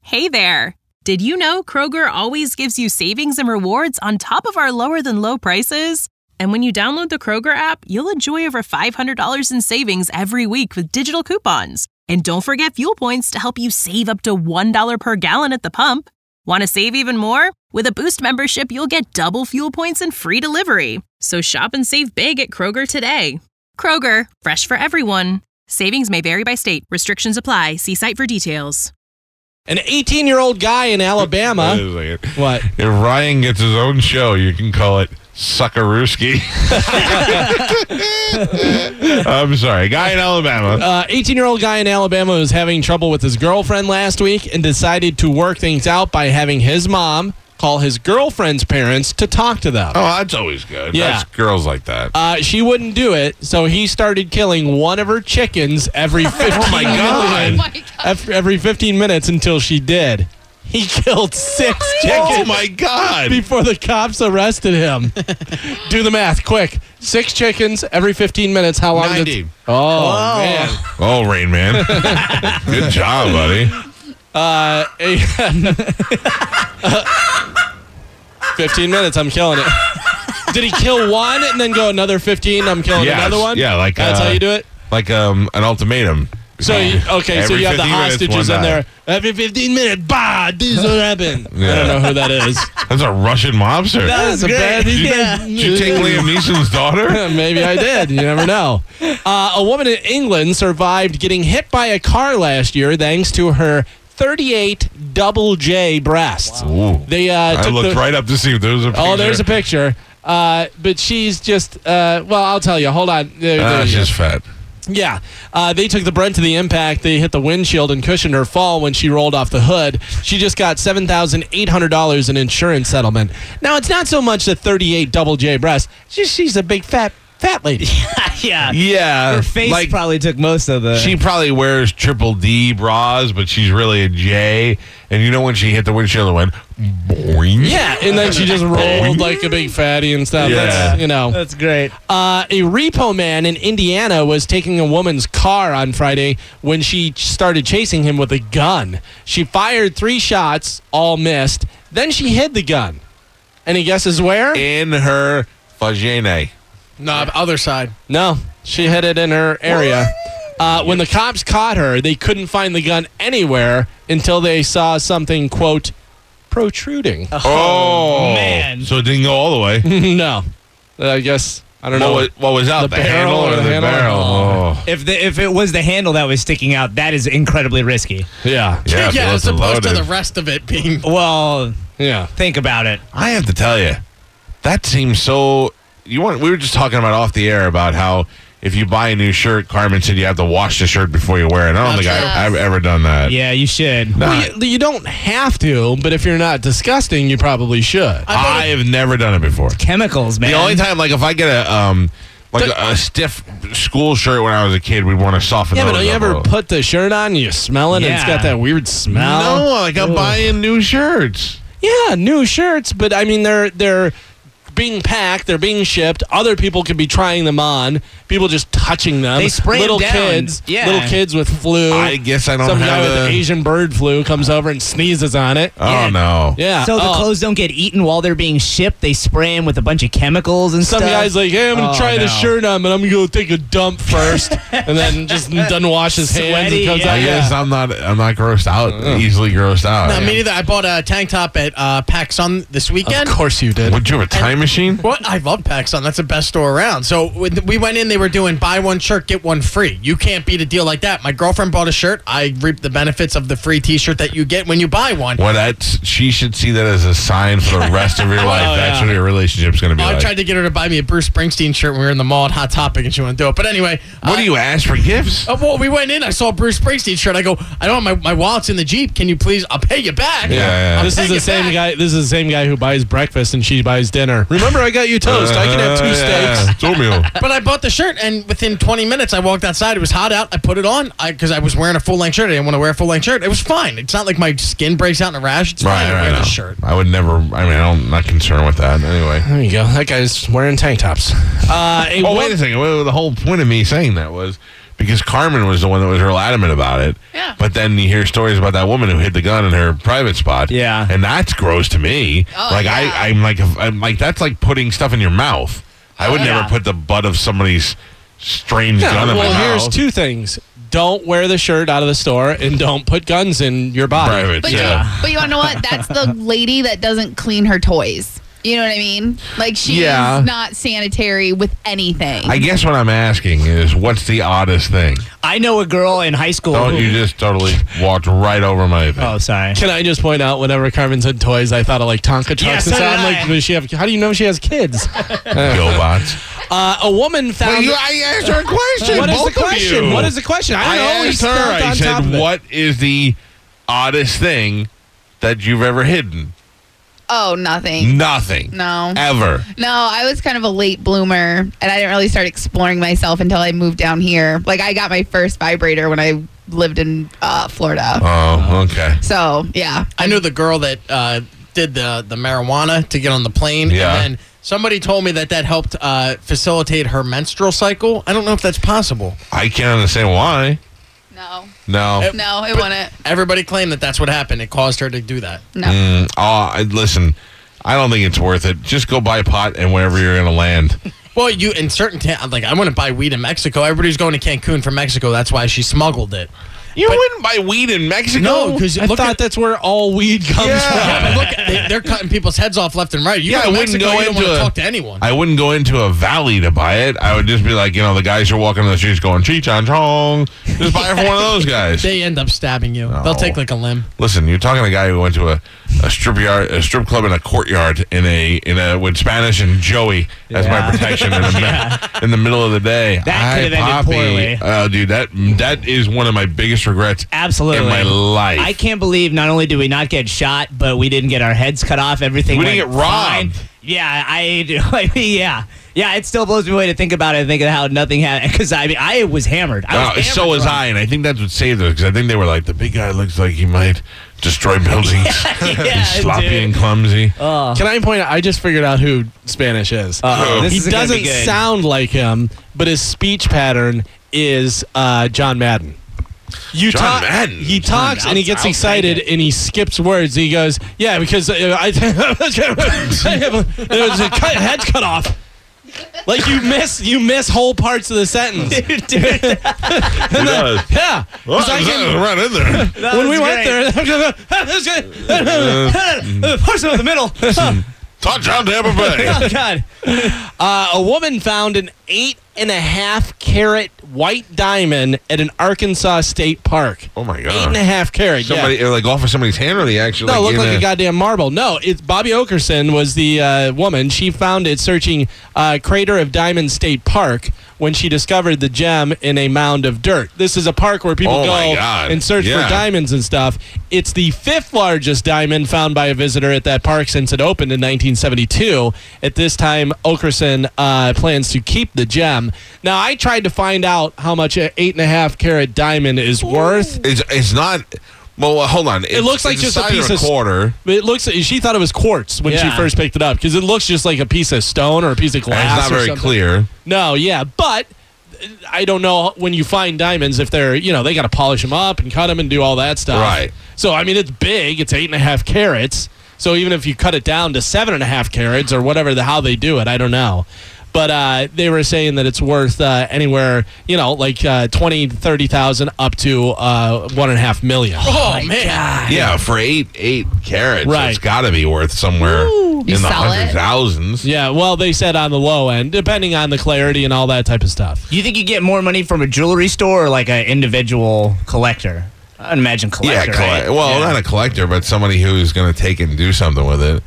Hey there! Did you know Kroger always gives you savings and rewards on top of our lower-than-low prices? And when you download the Kroger app, you'll enjoy over $500 in savings every week with digital coupons. And don't forget fuel points to help you save up to $1 per gallon at the pump. Want to save even more? With a Boost membership, you'll get double fuel points and free delivery. So shop and save big at Kroger today. Kroger, fresh for everyone. Savings may vary by state. Restrictions apply. See site for details. An 18-year-old guy in Alabama. What? If Ryan gets his own show, you can call it Suckarooski. I'm sorry. A guy in Alabama. 18-year-old guy in Alabama was having trouble with his girlfriend last week and decided to work things out by having his mom call his girlfriend's parents to talk to them. Oh, that's always good. Yeah. That's girls like that. She wouldn't do it, so he started killing one of her chickens every 15 minutes. Every 15 minutes until she did. He killed 6 chickens. Oh, my God. Before the cops arrested him. Do the math, quick. 6 chickens every 15 minutes. How long? 90. Oh, man. Oh, Rain Man. Good job, buddy. 15 minutes, I'm killing it. Did he kill one and then go another 15? I'm killing another one? Yeah, like that's how you do it? Like an ultimatum. So, so you have the 15 minutes, hostages in there. Every 15 minutes, this is what happened. Yeah. I don't know who that is. That's a Russian mobster. That's a bad. Did you take Liam Neeson's daughter? Maybe I did. You never know. A woman in England survived getting hit by a car last year thanks to her 38 double J breasts. Wow. I looked right up to see if there was a picture. Oh, there's a picture. But she's just, I'll tell you. Hold on. She's just fat. Yeah. They took the brunt of the impact. They hit the windshield and cushioned her fall when she rolled off the hood. She just got $7,800 in insurance settlement. Now, it's not so much the 38 double J breasts. She's a big fat lady. Yeah. Her face probably took most of the... She probably wears triple D bras, but she's really a J. And you know when she hit the windshield, it went boing. Yeah, and then she just rolled like a big fatty and stuff. Yeah. That's great. A repo man in Indiana was taking a woman's car on Friday when she started chasing him with a gun. She fired 3 shots, all missed. Then she hid the gun. Any guesses where? In her vagina. No, other side. No, she hid it in her area. When the cops caught her, they couldn't find the gun anywhere until they saw something, quote, protruding. Oh, man. So it didn't go all the way. No. I guess, I don't know. What was out? The handle or the barrel? Oh. If it was the handle that was sticking out, that is incredibly risky. Yeah. Yeah, as opposed to the rest of it being... Well, yeah. Think about it. I have to tell you, that seems so... We were just talking about off the air about how if you buy a new shirt, Carmen said you have to wash the shirt before you wear it. I don't think I've ever done that. Yeah, you should. Well, you don't have to, but if you're not disgusting, you probably should. I have never done it before. Chemicals, man. The only time, if I get a stiff school shirt when I was a kid, we'd want to soften those up. Yeah, but don't you ever put the shirt on and you smell it and it's got that weird smell? No, I'm buying new shirts. Yeah, new shirts, but I mean, they're being packed, they're being shipped. Other people could be trying them on. People just touching them. They spray little them down. kids, Yeah. little kids with flu. I guess I don't Some have guy with Asian bird flu comes over and sneezes on it. Oh, no. Yeah. So the clothes don't get eaten while they're being shipped. They spray them with a bunch of chemicals and Some stuff. guy's like, hey, I'm going to try this shirt on, but I'm going to go take a dump first. And then just doesn't wash his hands and comes out. I guess I'm not grossed out, easily grossed out. No, me neither. I bought a tank top at PacSun this weekend. Of course you did. Would you have a time machine? What? I love PacSun. That's the best store around. So we went in. They were doing buy one shirt, get one free. You can't beat a deal like that. My girlfriend bought a shirt. I reaped the benefits of the free T-shirt that you get when you buy one. Well, she should see that as a sign for the rest of your life. That's what your relationship's going to be like. I tried to get her to buy me a Bruce Springsteen shirt when we were in the mall at Hot Topic, and she wouldn't do it. But anyway. What do you ask for gifts? Well, we went in. I saw a Bruce Springsteen shirt. I go, I don't have my wallet's in the Jeep. Can you please? I'll pay you back. Yeah. This is the same guy. This is the same guy who buys breakfast and she buys dinner. Remember, I got you toast. I can have 2 steaks. But I bought the shirt, and within 20 minutes, I walked outside. It was hot out. I put it on because I was wearing a full-length shirt. I didn't want to wear a full-length shirt. It was fine. It's not like my skin breaks out in a rash. It's fine to wear the shirt. I would never. I'm not concerned with that anyway. There you go. That guy's wearing tank tops. Wait a second. Well, the whole point of me saying that was because Carmen was the one that was real adamant about it. Yeah. But then you hear stories about that woman who hid the gun in her private spot. Yeah. And that's gross to me. Oh, like yeah. I'm like that's like putting stuff in your mouth. I would yeah. never put the butt of somebody's strange gun in my well, mouth. here's two things. Don't wear the shirt out of the store, and don't put guns in your body. Private, But, yeah. but you want to know what? That's the lady that doesn't clean her toys. You know what I mean? Like, she's Yeah. not sanitary with anything. I guess what I'm asking is, what's the oddest thing? I know a girl in high school. Don't you just totally walked right over my thing? Oh, sorry. Can I just point out, whenever Carmen said toys, I thought of like Tonka trucks Yes, and so stuff. did I'm I. like, does she have? How do you know she has kids? GoBots. A woman found. I asked her a question. What is both the of question? you. What is the question? I I don't know. We asked her. stepped I on top of said, it. "What is the oddest thing that you've ever hidden?" Oh, nothing. Nothing. No. Ever. No, I was kind of a late bloomer, and I didn't really start exploring myself until I moved down here. Like, I got my first vibrator when I lived in Florida. Oh, okay. So, yeah. I knew the girl that did the marijuana to get on the plane. Yeah. And then somebody told me that helped facilitate her menstrual cycle. I don't know if that's possible. I can't understand why. No. No. No, it But wouldn't. Everybody claimed that that's what happened. It caused her to do that. No. Listen, I don't think it's worth it. Just go buy pot and wherever you're going to land. Well, you in certain like I wouldn't buy weed in Mexico. Everybody's going to Cancun from Mexico. That's why she smuggled it. You wouldn't buy weed in Mexico? No, because I thought that's where all weed comes Yeah. from. Yeah, but look, they're cutting people's heads off left and right. You Yeah, go I to wouldn't Mexico, go you don't into want to a- talk to anyone. I wouldn't go into a valley to buy it. I would just be like, the guys who are walking on the streets going, Cheech on Chong. Just buy it from one of those guys. They end up stabbing you. No. They'll take like a limb. Listen, you're talking to a guy who went to a strip club in a courtyard with Spanish and Joey as my Yeah. protection in the middle of the day. That could have ended Poppy. poorly. Oh, dude, that is one of my biggest regrets Absolutely. in my life. I can't believe not only did we not get shot, but we didn't get our heads cut off. Everything We went didn't get robbed. fine. Yeah, yeah. It still blows me away to think about it and think of how nothing happened. Because I was hammered. So was I, and I think that's what saved us because I think they were like, the big guy looks like he might destroy buildings. Yeah, He's sloppy dude. and clumsy. Can I point out? I just figured out who Spanish is. This He isn't gonna be doesn't good. sound like him, but his speech pattern is John Madden. John Madden? He talks and he gets I'll excited take it. and he skips words. He goes, "Yeah, because it was a head's cut off." Like you miss whole parts of the sentence. He does. Yeah, Well, 'Cause I can- right in there. when we went there, portion of the middle. Touchdown Tampa Bay. Oh God! A woman found an 8.5 carat white diamond at an Arkansas state park. Oh my God. 8.5 carat. Somebody yeah. like off of somebody's hand, or they actually No, it looked in like a goddamn marble. No, it's Bobby Okerson was the woman. She found it searching Crater of Diamond State Park when she discovered the gem in a mound of dirt. This is a park where people Oh, go my God. and search Yeah. for diamonds and stuff. It's the 5th largest diamond found by a visitor at that park since it opened in 1972. At this time, Okerson plans to keep the gem. Now, I tried to find out how much an 8.5 carat diamond is worth. It's not. Well, hold on. It looks like it's just a the size piece of of a quarter. It looks. She thought it was quartz when she Yeah. first picked it up because it looks just like a piece of stone or a piece of And glass. it's not or very something. clear. No, yeah, but I don't know when you find diamonds if they're they got to polish them up and cut them and do all that stuff. Right. So I mean, it's big. It's 8.5 carats. So even if you cut it down to 7.5 carats or whatever how they do it, I don't know. But they were saying that it's worth anywhere, like 20, 30,000 up to 1.5 million. Oh, man. Yeah, for eight carats, Right. it's got to be worth somewhere You in the sell it? hundred thousands. Yeah, well, they said on the low end, depending on the clarity and all that type of stuff. You think you get more money from a jewelry store or like an individual collector? I'd imagine collector. Yeah, right? well, Yeah. not a collector, but somebody who's going to take it and do something with it.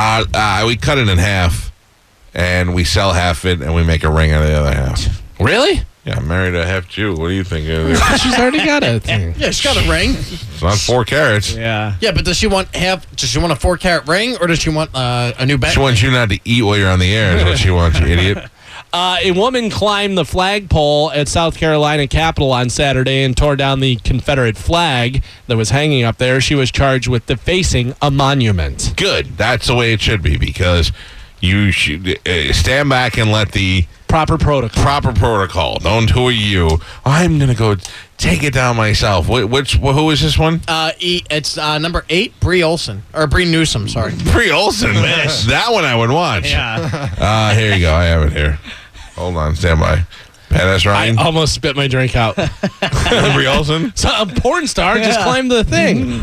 We cut it in half, and we sell half it, and we make a ring out of the other half. Really? Yeah, I'm married to a half Jew. What do you think? She's already got a thing. Yeah, she's got a ring. It's not 4 carats. Yeah. Yeah, but does she want a 4-carat ring, or does she want a new bag? She wants you not to eat while you're on the air is what she wants, you idiot. A woman climbed the flagpole at South Carolina Capitol on Saturday and tore down the Confederate flag that was hanging up there. She was charged with defacing a monument. Good. That's the way it should be because You should stand back and let the Proper protocol. Don't who are you? I'm gonna go take it down myself. Who is this one? It's number 8, Bree Olson or Bree Newsom. Sorry, Bree Olson. That one I would watch. Yeah. Here you go. I have it here. Hold on, stand by. Badass Ryan. I almost spit my drink out. Brie Olson. So a porn star just climbed the thing.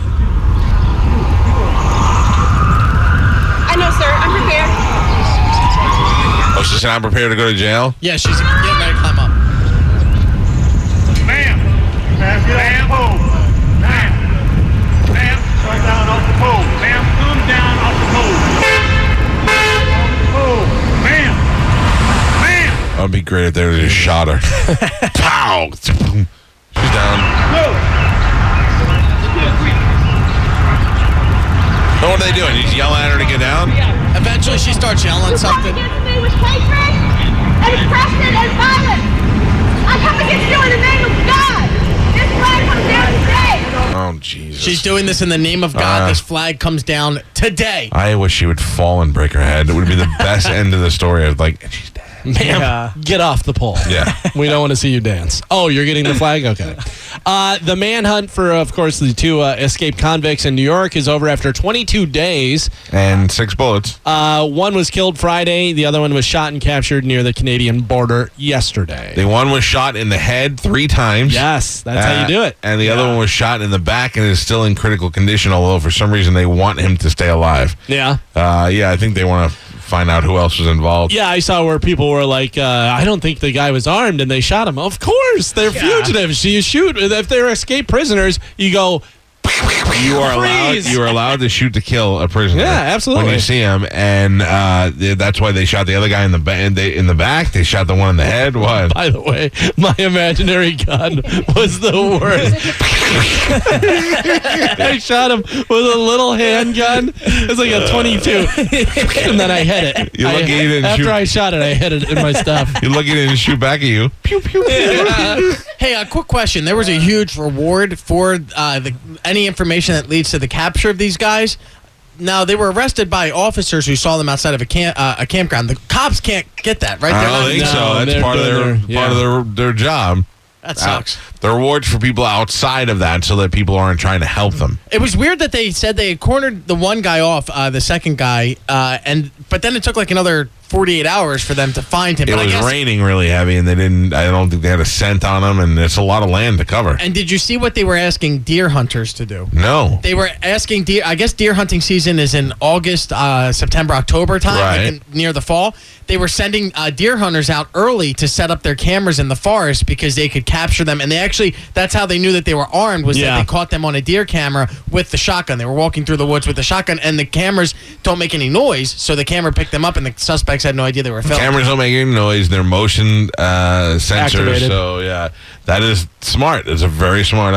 I know, sir. I'm prepared. Oh, she's not prepared to go to jail? yeah, she's getting ready to climb up. Ma'am, ma'am, ma'am, ma'am, come down off the pole. Ma'am, come down off the pole. Ma'am, ma'am. That would be great if they would just shot her. Pow! She's down. So what are they doing? He's yelling at her to get down? Eventually, she starts yelling something. Against me with hatred and oppression and violence. I come against you in the name of God. This flag comes down today. Oh, Jesus. She's doing this in the name of God. This flag comes down today. I wish she would fall and break her head. It would be the best end of the story. I was like, and she's dead. Ma'am, get off the pole. Yeah. We don't want to see you dance. Oh, you're getting the flag? Okay. The manhunt for, of course, the 2 escaped convicts in New York is over after 22 days. And 6 bullets. One was killed Friday. The other one was shot and captured near the Canadian border yesterday. The one was shot in the head 3 times. Yes, that's how you do it. And the other one was shot in the back and is still in critical condition, although for some reason they want him to stay alive. Yeah. I think they want to find out who else was involved. Yeah, I saw where people were like, I don't think the guy was armed, and they shot him. Of course, they're fugitives. You shoot. If they're escaped prisoners, you go, You are allowed to shoot to kill a prisoner. Yeah, absolutely. When you see him, and that's why they shot the other guy in the back. They shot the one in the head. What? By the way, my imaginary gun was the worst. I shot him with a little handgun. It's like a 22, and then I hit it. You're lucky you didn't after shoot. I shot it, I hit it in my stuff. You're lucky they didn't shoot back at you. Pew pew. Hey, a quick question. There was a huge reward for any information that leads to the capture of these guys. Now, they were arrested by officers who saw them outside of a campground. The cops can't get that, right? I They're don't not- think No, so. That's they're part doing of their job. That sucks. The rewards for people outside of that, so that people aren't trying to help them. It was weird that they said they had cornered the one guy off, the second guy, but then it took like another 48 hours for them to find him. It But I was guess- raining really heavy, and I don't think they had a scent on them, and it's a lot of land to cover. And did you see what they were asking deer hunters to do? No. They were asking deer. I guess deer hunting season is in August, September, October time, Right. near the fall. They were sending deer hunters out early to set up their cameras in the forest because they could capture them. And that's how they knew that they were armed, was that they caught them on a deer camera with the shotgun. They were walking through the woods with the shotgun, and the cameras don't make any noise. So the camera picked them up, and the suspects had no idea they were filmed. Cameras don't make any noise. They're motion sensors. Activated. So, yeah, that is smart. It's a very smart.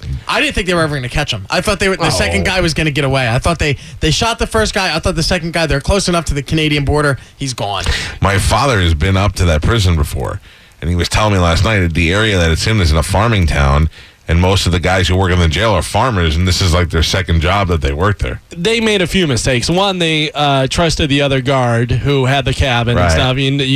I didn't think they were ever going to catch him. I thought the second guy was going to get away. I thought they shot the first guy. I thought the second guy, they're close enough to the Canadian border. He's gone. My father has been up to that prison before, and he was telling me last night that the area that it's in is in a farming town, and most of the guys who work in the jail are farmers, and this is like their second job that they work there. They made a few mistakes. One, they trusted the other guard who had the cabin and Right. stuff.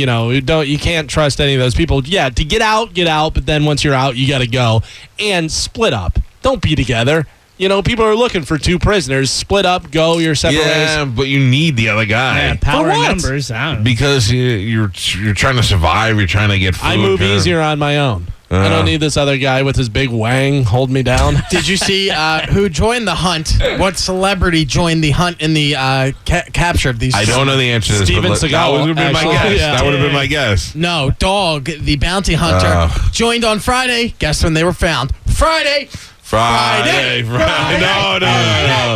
You can't trust any of those people. Yeah, to get out, but then once you're out, you got to go and split up. Don't be together. People are looking for 2 prisoners. Split up, go your separate Yeah, ways. but you need the other guy. Yeah, power For what? numbers. I don't know. Because you're trying to survive. You're trying to get food. I move easier on my own. I don't need this other guy with his big wang holding me down. Did you see who joined the hunt? What celebrity joined the hunt in the capture of these? I don't know the answer to this. Steven but that Seagal, would have been my actually. guess. Yeah. That would have been my guess. No, Dog, the bounty hunter, joined on Friday. Guess when they were found? Friday. Friday. No.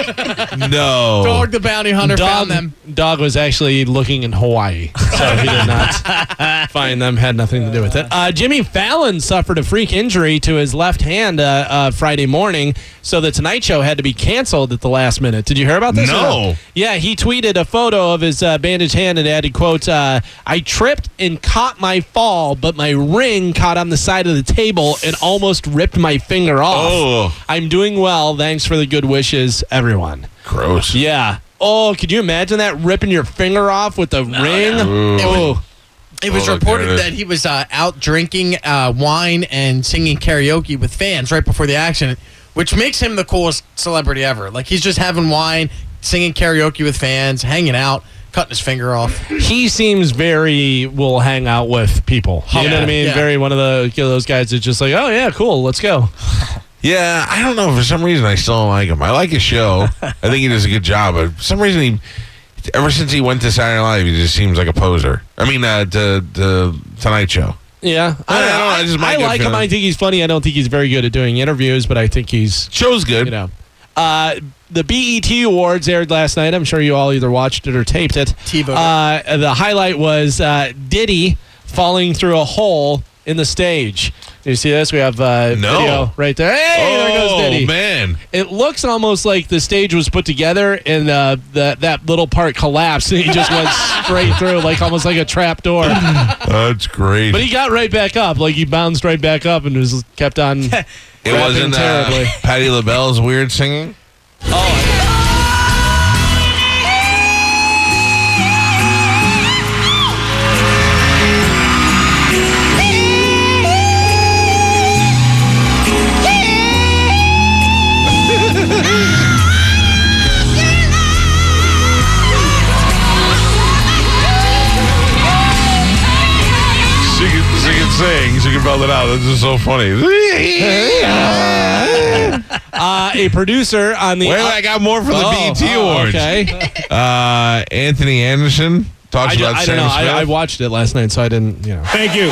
No. Dog, the bounty hunter, found them. Dog was actually looking in Hawaii, so he did not find them. Had nothing to do with it. Jimmy Fallon suffered a freak injury to his left hand Friday morning, so the Tonight Show had to be canceled at the last minute. Did you hear about this? No. Yeah, he tweeted a photo of his bandaged hand and added, quote, I tripped and caught my fall, but my ring caught on the side of the table and almost ripped my finger off. Oh. I'm doing well. Thanks for the good wishes, everyone. Gross. Yeah. Oh, could you imagine that ripping your finger off with the ring? Oh. It was reported that he was out drinking wine and singing karaoke with fans right before the accident, which makes him the coolest celebrity ever. Like, he's just having wine, singing karaoke with fans, hanging out, cutting his finger off. He seems will hang out with people. You know what I mean? Yeah. Very one of those guys that's just like, oh, yeah, cool, let's go. Yeah, I don't know. For some reason, I still don't like him. I like his show. I think he does a good job. But for some reason, ever since he went to Saturday Night Live, he just seems like a poser. I mean, the Tonight Show. Yeah. I don't know. I like him. I think he's funny. I don't think he's very good at doing interviews, but I think he's... Show's good. You know. The BET Awards aired last night. I'm sure you all either watched it or taped it. TiVo. The highlight was Diddy falling through a hole in the stage. Do you see this? We have video right there. Hey, there goes Diddy. Oh, man. It looks almost like the stage was put together and that little part collapsed and he just went straight through, like almost like a trap door. That's great. But he got right back up. Like he bounced right back up and was kept on It wasn't terribly. Patti LaBelle's weird singing? She can belt it out. This is so funny. A producer on the... Wait, I got more for the BET Awards. Okay. Anthony Anderson talks about I Sam don't know. Smith. I watched it last night, so I didn't, Thank you.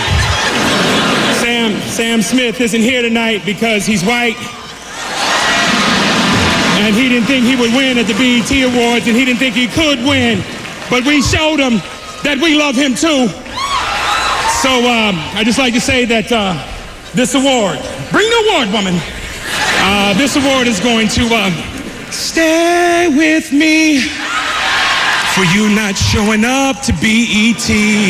Sam Smith isn't here tonight because he's white. And he didn't think he would win at the BET Awards, and he didn't think he could win. But we showed him that we love him too. So I just like to say that this award, bring the award, woman. This award is going to stay with me for you not showing up to BET.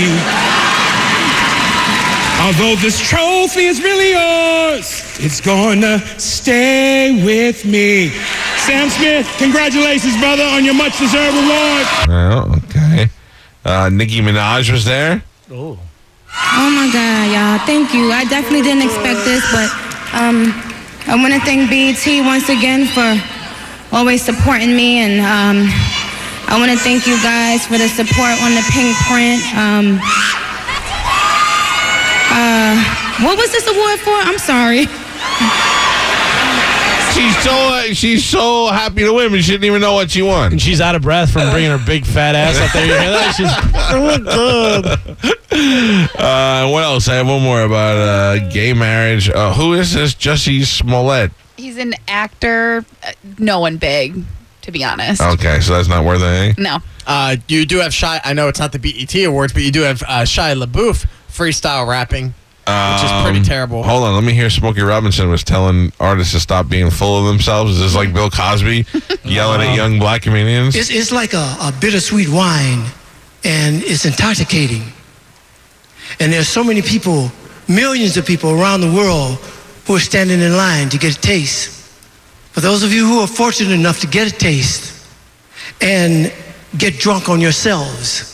Although this trophy is really yours, it's going to stay with me. Sam Smith, congratulations, brother, on your much-deserved award. Oh, okay. Nicki Minaj was there. Oh my God, y'all. Thank you. I definitely didn't expect this, but I want to thank BET once again for always supporting me, and I want to thank you guys for the support on the pink print. What was this award for? I'm sorry. She's so happy to win, but she didn't even know what she won. And she's out of breath from bringing her big fat ass up there. You hear that? What else? I have one more about gay marriage. Who is this? Jussie Smollett. He's an actor. No one big, to be honest. Okay, so that's not worth anything? No. You do have Shia. I know it's not the BET Awards, but you do have Shia LaBeouf freestyle rapping, which is pretty terrible. Hold on, let me hear. Smokey Robinson was telling artists to stop being full of themselves. Is this like Bill Cosby yelling at young black comedians? It's like a bittersweet wine, and it's intoxicating. And there's so many people, millions of people around the world who are standing in line to get a taste. For those of you who are fortunate enough to get a taste and get drunk on yourselves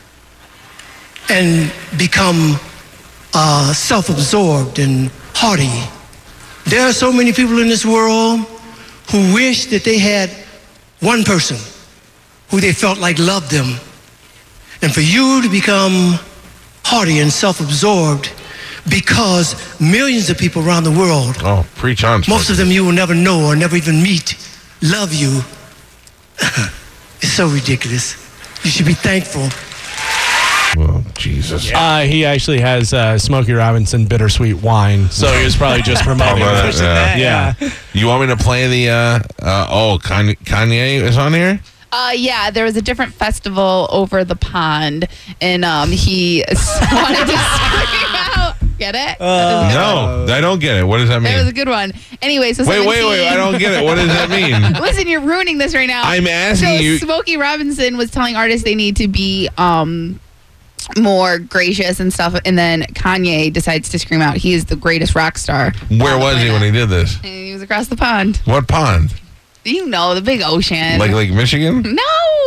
and become self-absorbed and haughty. There are so many people in this world who wish that they had one person who they felt like loved them. And for you to become haughty and self-absorbed because millions of people around the world, preach on. most of them you will never know or never even meet, love you. It's so ridiculous. You should be thankful. Oh, Jesus. He actually has Smokey Robinson bittersweet wine, so he was probably just promoting it. Yeah. You want me to play the Kanye is on here? Yeah, there was a different festival over the pond, and he wanted to scream out. Get it? No, I don't get it. What does that mean? That was a good one. Anyway, so wait, I don't get it. What does that mean? Listen, you're ruining this right now. I'm asking you. Smokey Robinson was telling artists they need to be more gracious and stuff, and then Kanye decides to scream out, he is the greatest rock star. Where was he when he did this? And he was across the pond. What pond? You know, the big ocean. Like Lake Michigan? No.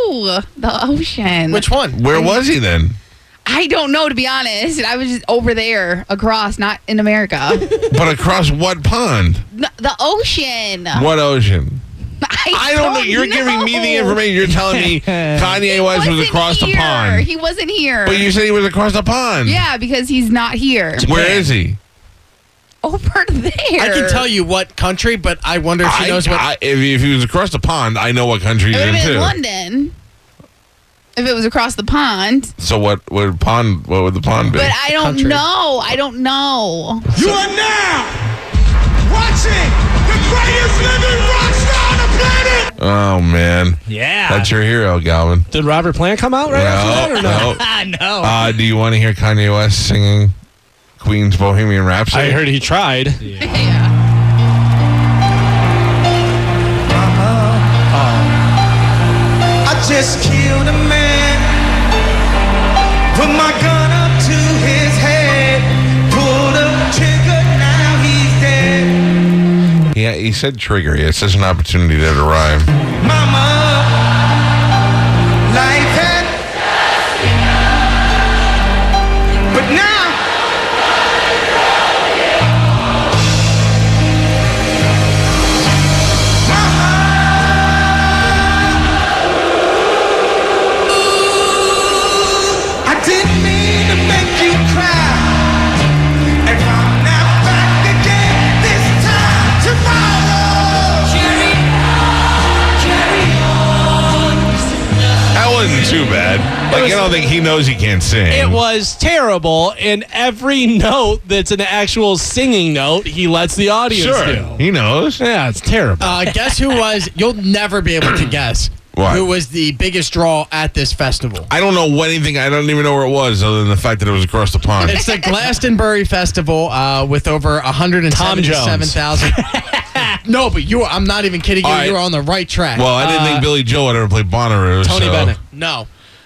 No, the ocean. Which one? Where was he then? I don't know, to be honest. I was just over there, across, not in America. But across what pond? The ocean. What ocean? I don't know. You're giving me the information. You're telling me Kanye West was across the pond. He wasn't here. But you said he was across the pond. Yeah, because he's not here. Where is he? Over there. I can tell you what country, but I wonder if she knows what. If he was across the pond, I know what country It he's would in have been too. London. If it was across the pond. So what would the pond be? But I don't know. I don't know. You are now watching the greatest living rock star on the planet. Oh man. Yeah. That's your hero, Galvin. Did Robert Plant come out right after that or no? No. Do you want to hear Kanye West singing Queen's Bohemian Rhapsody? I heard he tried. I just killed a man. Put my gun up to his head. Pulled the trigger, now he's dead. Yeah, he said trigger. It's such an opportunity there to rhyme. Mama, life had. But now. I didn't mean to make you cry. And I'm now back again this time tomorrow. That wasn't too bad. Like, I don't think he knows he can't sing. It was terrible, and every note that's an actual singing note, he lets the audience do. He knows. Yeah, it's terrible. Guess who was? You'll never be able to guess. What? Who was the biggest draw at this festival? I don't know anything. I don't even know where it was, other than the fact that it was across the pond. It's the Glastonbury Festival with over 177,000. No, but I'm not even kidding you. All right. You were on the right track. Well, I didn't think Billy Joel would ever play Bonnaroo. Tony so. Bennett. No.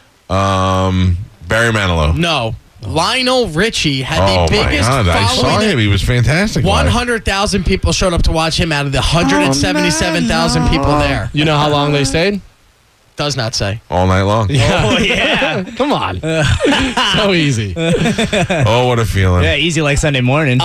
Barry Manilow. No. Lionel Richie had Oh the biggest my God! I saw following. him. He was fantastic. live. 100,000 people showed up to watch him out of the 177,000 people there. You know how long they stayed? Does not say. All night long. Oh, yeah. Come on. So easy. Oh, what a feeling. Yeah, easy like Sunday morning.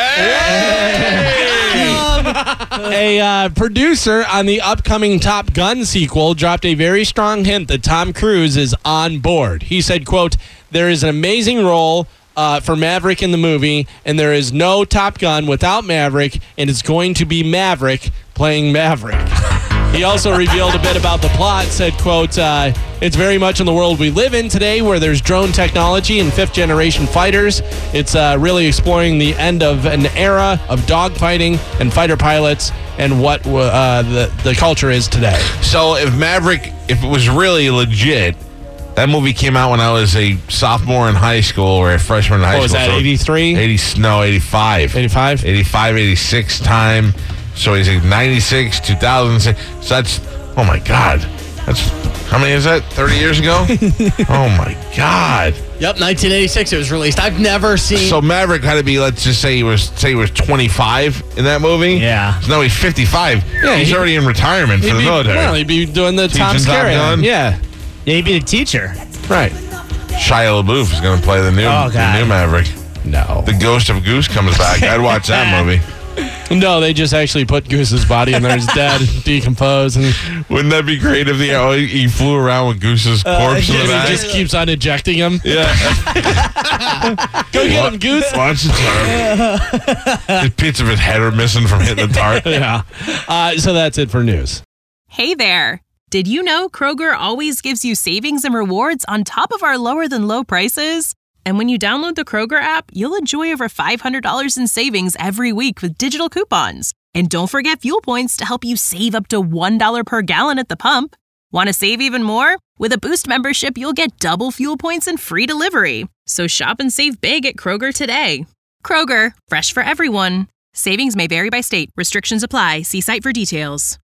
A producer on the upcoming Top Gun sequel dropped a very strong hint that Tom Cruise is on board. He said, quote, "There is an amazing role for Maverick in the movie, and there is no Top Gun without Maverick, and it's going to be Maverick playing Maverick." He also revealed a bit about the plot, said, quote, "It's very much in the world we live in today where there's drone technology and fifth-generation fighters. It's really exploring the end of an era of dogfighting and fighter pilots and what the culture is today." So if it was really legit, that movie came out when I was a sophomore in high school or a freshman in high What school. was that, 83? 85. 85? 85, 86 time. So he's like 96, 2006. So that's, oh my God. That's, how many is that? 30 years ago? Oh my God. Yep, 1986 it was released. I've never seen. So Maverick had to be, let's just say he was 25 in that movie. Yeah. So now he's 55. Yeah, he's he- already in retirement for the military. Well, he'd be doing the Tom Teaching Top Skerritt. Gun? Yeah, Yeah, he'd be the teacher. right. Shia LaBeouf is going to play the new God. Maverick. No. The Ghost of Goose comes back. I'd watch that movie. No, they just actually put Goose's body in there. It's dead, decomposed, and Wouldn't that be great if he flew around with Goose's corpse in the he back? just keeps on ejecting him. Yeah. Go get him, Goose. Watch the tarp. His bits of his head are missing from hitting the tarp. Yeah. So that's it for news. Hey there. Did you know Kroger always gives you savings and rewards on top of our lower than low prices? And when you download the Kroger app, you'll enjoy over $500 in savings every week with digital coupons. And don't forget fuel points to help you save up to $1 per gallon at the pump. Want to save even more? With a Boost membership, you'll get double fuel points and free delivery. So shop and save big at Kroger today. Kroger, fresh for everyone. Savings may vary by state. Restrictions apply. See site for details.